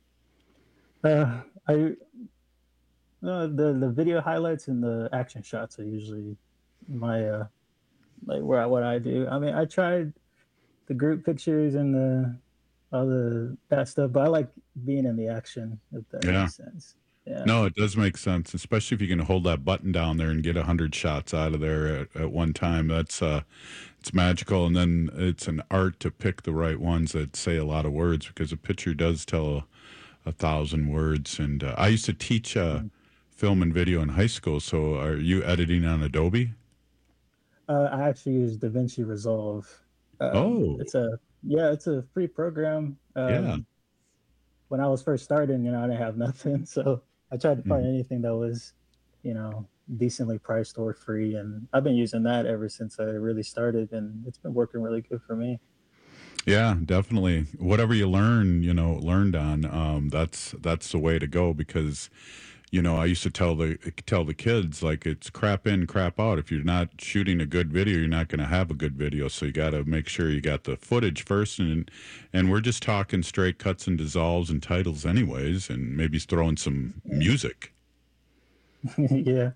S1: The video highlights and the action shots are usually my what I do. I mean, I tried the group pictures and that stuff, but I like being in the action, if that makes sense. Yeah.
S36: No, it does make sense, especially if you can hold that button down there and get 100 shots out of there at one time. That's it's magical, and then it's an art to pick the right ones that say a lot of words, because a picture does tell 1,000 words. And I used to teach film and video in high school. So are you editing on Adobe?
S1: I actually use DaVinci Resolve. It's a free program. When I was first starting, I didn't have nothing, so I tried to find anything that was, decently priced or free, and I've been using that ever since I really started, and it's been working really good for me.
S36: Yeah, definitely. Whatever you learned on, that's the way to go, because I used to tell the kids, like, it's crap in, crap out. If you're not shooting a good video, you're not going to have a good video. So you got to make sure you got the footage first, and we're just talking straight cuts and dissolves and titles anyways, and maybe throwing some music.
S1: Yeah.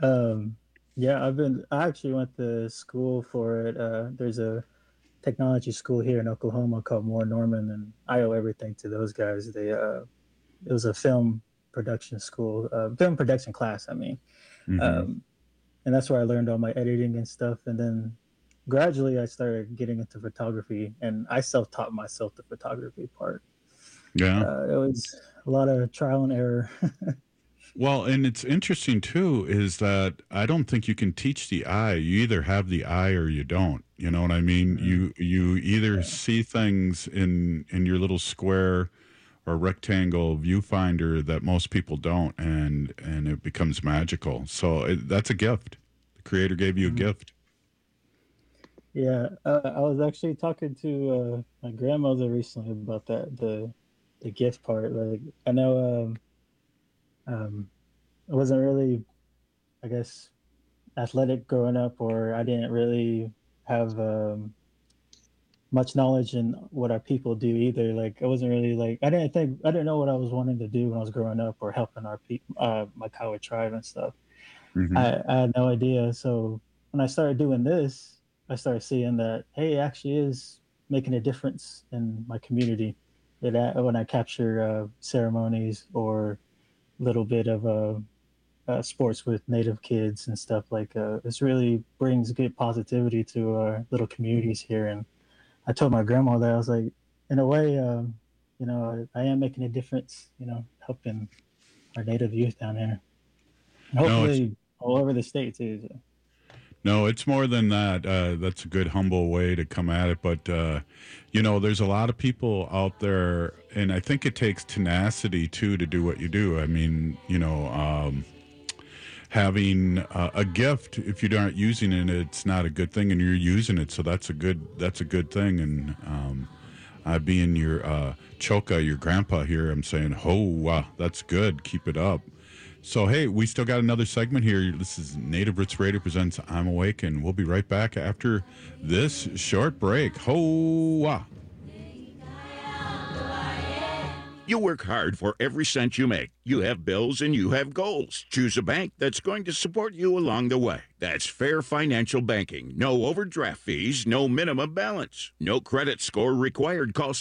S1: I actually went to school for it. There's a technology school here in Oklahoma called Moore Norman, and I owe everything to those guys. It was a film production school, film production class. I mean, and that's where I learned all my editing and stuff. And then gradually I started getting into photography, and I self-taught myself the photography part.
S36: Yeah.
S1: It was a lot of trial and error.
S36: Well, and it's interesting too is that I don't think you can teach the eye. You either have the eye or you don't. You know what I mean? You either see things in your little square or rectangle viewfinder that most people don't, and it becomes magical. So that's a gift. The Creator gave you a gift.
S1: Yeah, I was actually talking to my grandmother recently about that, the gift part. Like, I know I wasn't really, I guess, athletic growing up, or I didn't really have much knowledge in what our people do either. Like, I wasn't really like, I didn't know what I was wanting to do when I was growing up, or helping our my Kiowa tribe and stuff.
S36: Mm-hmm.
S1: I had no idea. So when I started doing this, I started seeing that, hey, it actually is making a difference in my community. When I capture ceremonies or a little bit of sports with Native kids and stuff, like this really brings good positivity to our little communities here. And I told my grandma that I was like, in a way, I am making a difference, helping our Native youth down here. And hopefully all over the state too. So.
S36: No, it's more than that. That's a good, humble way to come at it. But, there's a lot of people out there, and I think it takes tenacity, too, to do what you do. I mean, having a gift, if you aren't using it, it's not a good thing, and you're using it, so that's a good thing. And being your Choka, your grandpa here, I'm saying, wow, that's good. Keep it up. So, hey, we still got another segment here. This is Native Roots Radio presents I'm Awake, and we'll be right back after this short break. Ho-wah.
S5: You work hard for every cent you make. You have bills and you have goals. Choose a bank that's going to support you along the way. That's Fair Financial Banking. No overdraft fees, no minimum balance. No credit score required. Call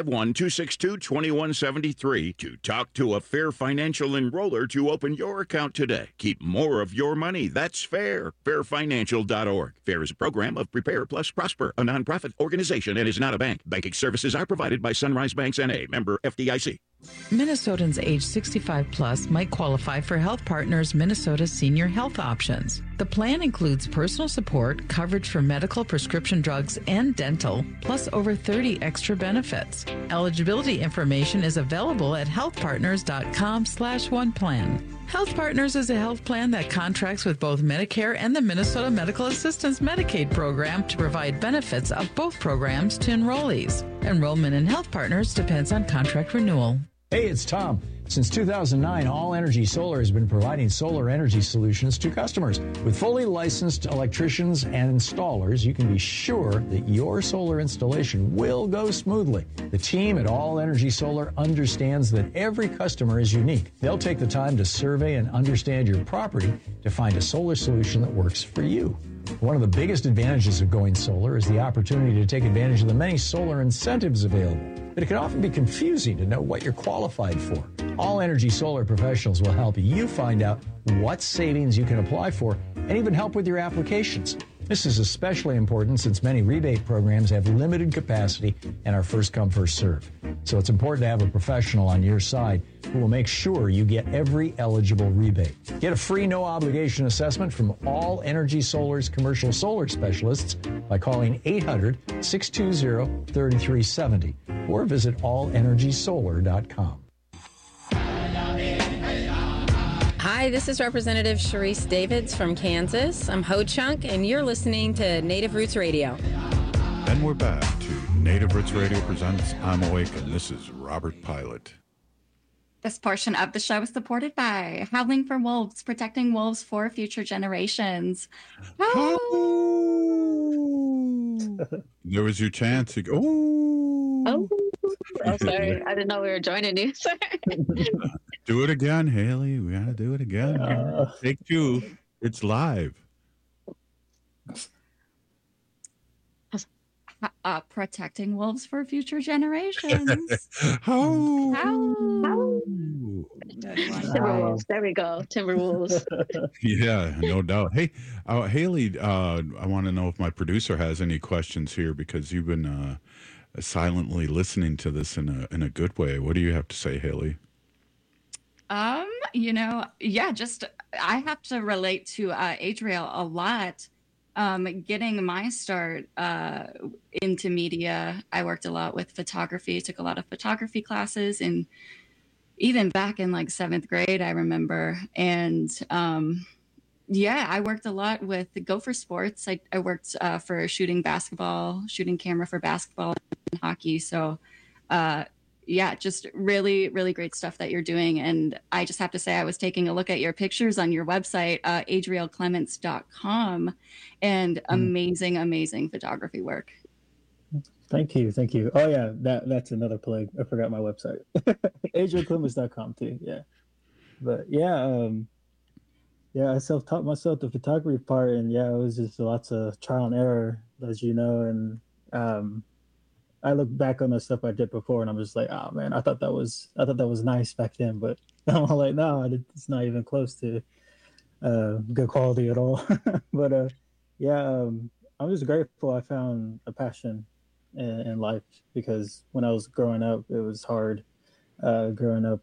S5: 651-262-2173 to talk to a Fair Financial enroller to open your account today. Keep more of your money. That's fair. Fairfinancial.org. Fair is a program of Prepare Plus Prosper, a nonprofit organization, and is not a bank. Banking services are provided by Sunrise Banks N.A., member FDIC.
S6: Minnesotans age 65 plus might qualify for Health Partners Minnesota Senior Health Options. The plan includes personal support, coverage for medical, prescription drugs, and dental, plus over 30 extra benefits. Eligibility information is available at healthpartners.com/oneplan. Health Partners is a health plan that contracts with both Medicare and the Minnesota Medical Assistance Medicaid program to provide benefits of both programs to enrollees. Enrollment in Health Partners depends on contract renewal.
S24: Hey, it's Tom. Since 2009, All Energy Solar has been providing solar energy solutions to customers. With fully licensed electricians and installers, you can be sure that your solar installation will go smoothly. The team at All Energy Solar understands that every customer is unique. They'll take the time to survey and understand your property to find a solar solution that works for you. One of the biggest advantages of going solar is the opportunity to take advantage of the many solar incentives available. But it can often be confusing to know what you're qualified for. All Energy Solar professionals will help you find out what savings you can apply for and even help with your applications. This is especially important since many rebate programs have limited capacity and are first come, first serve. So it's important to have a professional on your side who will make sure you get every eligible rebate. Get a free no-obligation assessment from All Energy Solar's commercial solar specialists by calling 800-620-3370 or visit allenergysolar.com.
S7: Hi, this is Representative Sharice Davids from Kansas. I'm Ho Chunk, and you're listening to Native Roots Radio.
S36: And we're back to Native Roots Radio presents I'm Awake, and this is Robert Pilot.
S4: This portion of the show is supported by Howling for Wolves, protecting wolves for future generations.
S36: There was your chance to go.
S8: Oh, sorry. I didn't know we were joining you. Sorry.
S36: Do it again, Haley. We got to do it again. Take two. It's live.
S4: Protecting wolves for future generations.
S36: How?
S8: Timberwolves. There we go. Timberwolves.
S36: Yeah, no doubt. Hey, Haley, I want to know if my producer has any questions here because you've been silently listening to this in a good way. What do you have to say, Haley?
S4: Just I have to relate to Adriel a lot. Getting my start into media, I worked a lot with photography, took a lot of photography classes, and even back in like 7th grade, I remember. And I worked a lot with Gopher Sports. I worked for shooting camera for basketball and hockey. So just really, really great stuff that you're doing. And I just have to say, I was taking a look at your pictures on your website, adrielclements.com, and amazing photography work.
S1: Thank you. Oh yeah, that's another plug. I forgot my website. adrielclements.com too. Yeah. But I self-taught myself the photography part, and it was just lots of trial and error, as you know, and I look back on the stuff I did before, and I'm just like, oh man, I thought that was nice back then, but I'm like, no, it's not even close to good quality at all. But I'm just grateful I found a passion in life, because when I was growing up, it was hard. Growing up,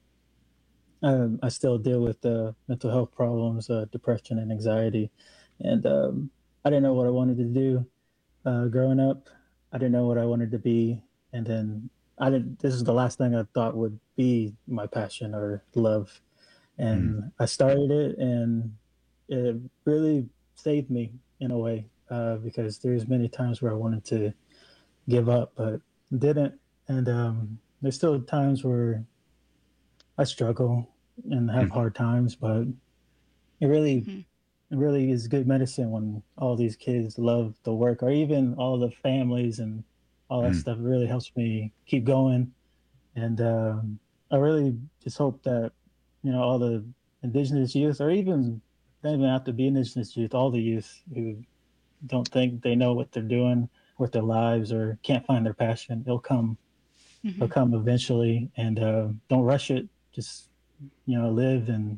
S1: I still deal with mental health problems, depression and anxiety, and I didn't know what I wanted to do growing up. I didn't know what I wanted to be, and then this is the last thing I thought would be my passion or love, and I started it, and it really saved me in a way, because there's many times where I wanted to give up but didn't, and there's still times where I struggle and have hard times, but it really is good medicine when all these kids love the work, or even all the families and all that stuff. It really helps me keep going. And I really just hope that, all the indigenous youth, or even don't even have to be indigenous youth, all the youth who don't think they know what they're doing with their lives or can't find their passion, it'll come eventually. And don't rush it. Just, live, and,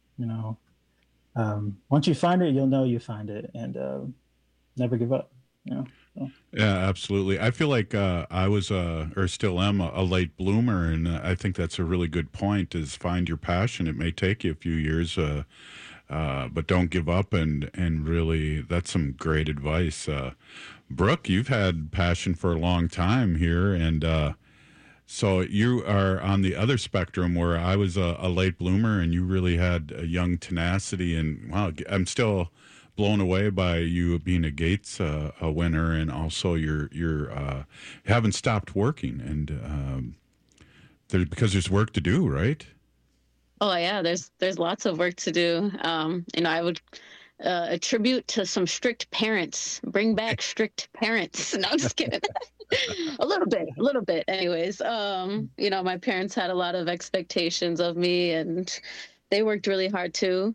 S1: once you find it, you'll know you find it, and never give up. So.
S36: Yeah, absolutely. I feel like I was or still am a late bloomer, and I think that's a really good point. Is find your passion. It may take you a few years, but don't give up. And really, that's some great advice. Brooke, you've had passion for a long time here, and so you are on the other spectrum where I was a late bloomer, and you really had a young tenacity. And wow, I'm still blown away by you being a Gates a winner, and also you're haven't stopped working, and because there's work to do, right?
S8: Oh yeah, there's lots of work to do. I would attribute to some strict parents. Bring back strict parents. No, I'm just kidding. a little bit. Anyways, my parents had a lot of expectations of me, and they worked really hard too.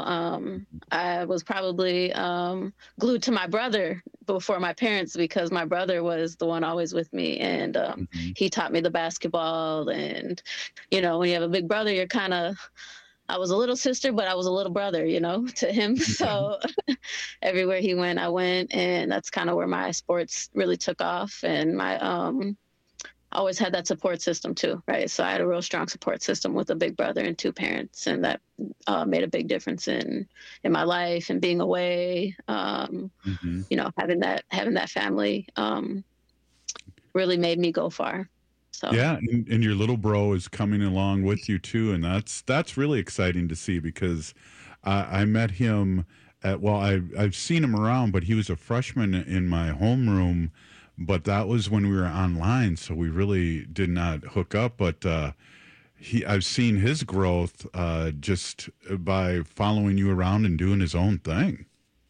S8: I was probably glued to my brother before my parents, because my brother was the one always with me, and he taught me the basketball. And when you have a big brother, you're kind of, I was a little sister, but I was a little brother, to him. So everywhere he went, I went, and that's kind of where my sports really took off. And my always had that support system too, right? So I had a real strong support system with a big brother and 2 parents, and that made a big difference in my life and being away. Having that family really made me go far. So
S36: yeah, and your little bro is coming along with you too, and that's really exciting to see, because I met him I've seen him around, but he was a freshman in my homeroom. But that was when we were online, so we really did not hook up. But I've seen his growth just by following you around and doing his own thing.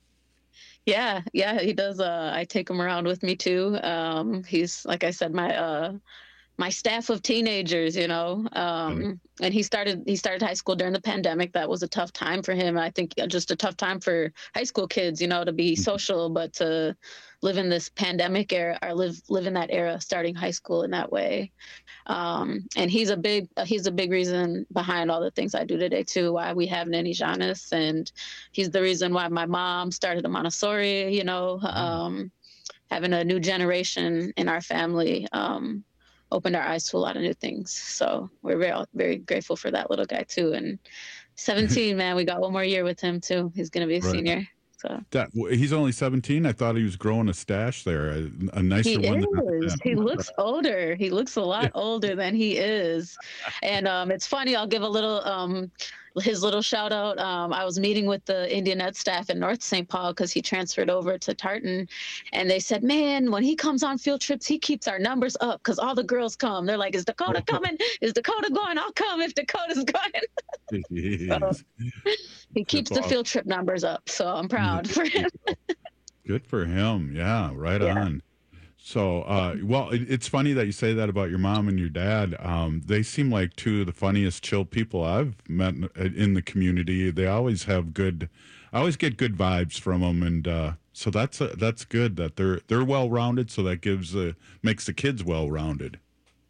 S8: Yeah, he does. I take him around with me too. He's, like I said, my my staff of teenagers, you know. And he started high school during the pandemic. That was a tough time for him. I think just a tough time for high school kids, you know, to be social, but to live in this pandemic era, or live in that era, starting high school in that way. And he's a big reason behind all the things I do today too, why we have Nanny Janice, and he's the reason why my mom started a Montessori, you know. Having a new generation in our family opened our eyes to a lot of new things. So we're very, very grateful for that little guy too. And 17, man, we got one more year with him too. He's going to be a senior. So
S36: he's only 17. I thought he was growing a stash there, a nicer one.
S8: He looks older. He looks a lot older than he is. And it's funny. I'll give a little his little shout out. I was meeting with the Indianet staff in North St. Paul because he transferred over to Tartan, and they said, man, when he comes on field trips, he keeps our numbers up because all the girls come. They're like, is Dakota coming? Is Dakota going? I'll come if Dakota's going. So, he keeps the field trip numbers up, so I'm proud for him.
S36: Good for him. Yeah, right on. So, well, it's funny that you say that about your mom and your dad. They seem like two of the funniest, chill people I've met in the community. They always have I always get good vibes from them, and so that's good that they're well rounded. So that makes the kids well rounded.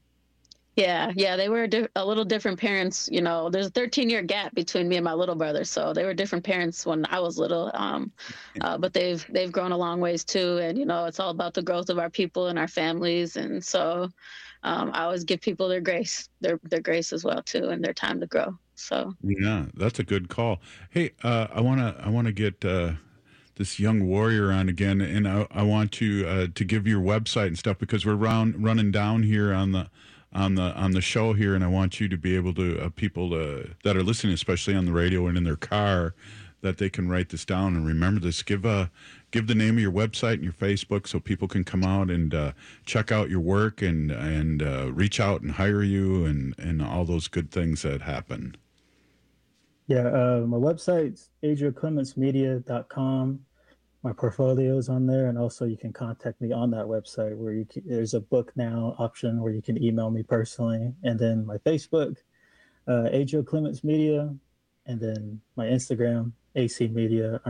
S8: Yeah, they were a little different parents. You know, there's a 13-year gap between me and my little brother, so they were different parents when I was little. But they've grown a long ways too, and you know, it's all about the growth of our people and our families. And so, I always give people their grace as well too, and their time to grow. So
S36: yeah, that's a good call. Hey, I wanna get this young warrior on again, and I want you to give your website and stuff because we're running down here on the show here, and I want you to be able to people that are listening, especially on the radio and in their car, that they can write this down and remember this. Give the name of your website and your Facebook so people can come out and check out your work and reach out and hire you and all those good things that happen.
S1: Yeah, my website's adrielclementsmedia.com. My portfolio is on there, and also you can contact me on that website where there's a book now option where you can email me personally, and then my Facebook, Adriel Clements Media, and then my Instagram, AC_Media_.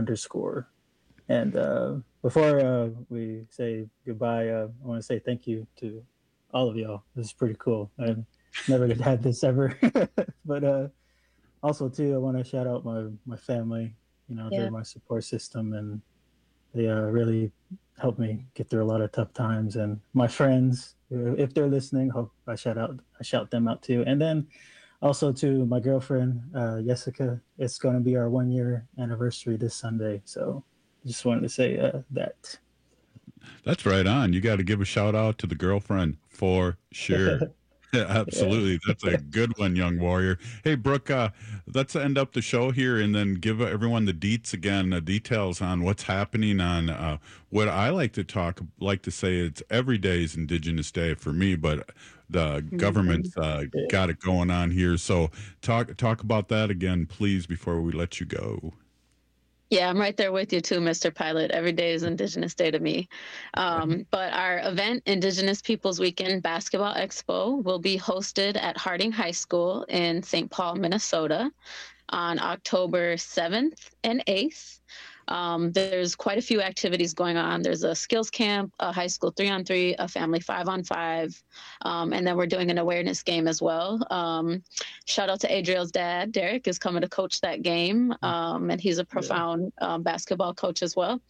S1: And before we say goodbye, I want to say thank you to all of y'all. This is pretty cool. I never had this ever, but also too, I want to shout out my family. You know, they're my support system, and they really helped me get through a lot of tough times. And my friends, if they're listening, hope I shout them out too. And then also to my girlfriend, Jessica. It's going to be our 1-year anniversary this Sunday. So just wanted to say that. Let's
S36: right on. You got to give a shout out to the girlfriend for sure. Yeah, absolutely. That's a good one, young warrior. Hey, Brooke, let's end up the show here and then give everyone the deets again, details on what's happening on what I like to say it's every day is Indigenous Day for me, but the government's got it going on here. So talk about that again, please, before we let you go.
S8: Yeah, I'm right there with you too, Mr. Pilot. Every day is Indigenous Day to me. But our event, Indigenous Peoples Weekend Basketball Expo, will be hosted at Harding High School in St. Paul, Minnesota on October 7th and 8th. There's quite a few activities going on. There's a skills camp, a high school 3-on-3, a family 5-on-5, and then we're doing an awareness game as well. Shout out to Adriel's dad, Derek, is coming to coach that game, and he's a profound basketball coach as well.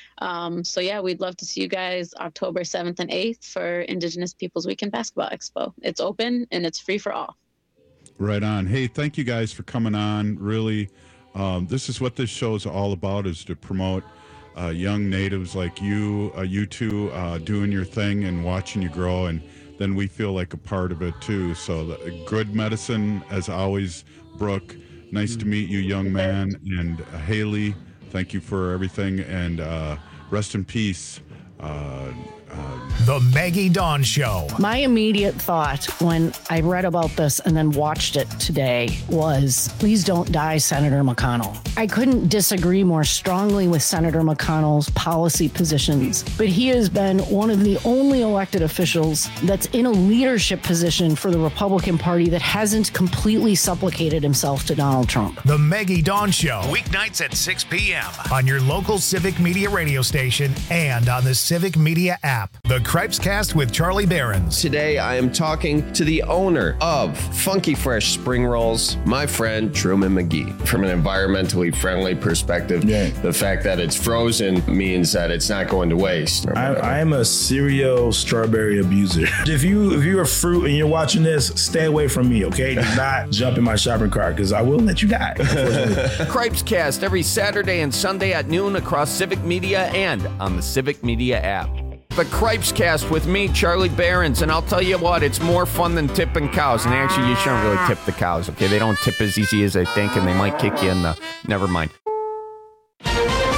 S8: So yeah, we'd love to see you guys October 7th and 8th for Indigenous Peoples Weekend Basketball Expo. It's open and it's free for all.
S36: Right on. Hey, thank you guys for coming on. Really, this is what this show is all about, is to promote young natives like you two doing your thing and watching you grow, and then we feel like a part of it too. So good medicine as always. Brooke, nice to meet you, young man. And Haley, thank you for everything, and rest in peace,
S2: The Maggie Dawn Show.
S9: My immediate thought when I read about this and then watched it today was, please don't die, Senator McConnell. I couldn't disagree more strongly with Senator McConnell's policy positions, but he has been one of the only elected officials that's in a leadership position for the Republican Party that hasn't completely supplicated himself to Donald Trump.
S2: The Maggie Dawn Show, weeknights at 6 p.m. on your local Civic Media radio station and on the Civic Media app. The Cripes Cast with Charlie Behrens.
S10: Today, I am talking to the owner of Funky Fresh Spring Rolls, my friend Truman McGee. From an environmentally friendly perspective, the fact that it's frozen means that it's not going to waste.
S11: I am a serial strawberry abuser. If you're a fruit and you're watching this, stay away from me, okay? Do not jump in my shopping cart because I will let you die.
S12: Cripes Cast every Saturday and Sunday at noon across Civic Media and on the Civic Media app. The Cripes Cast with me, Charlie Behrens, and I'll tell you what, it's more fun than tipping cows. And actually, you shouldn't really tip the cows, okay? They don't tip as easy as they think, and they might kick you in the... Never mind.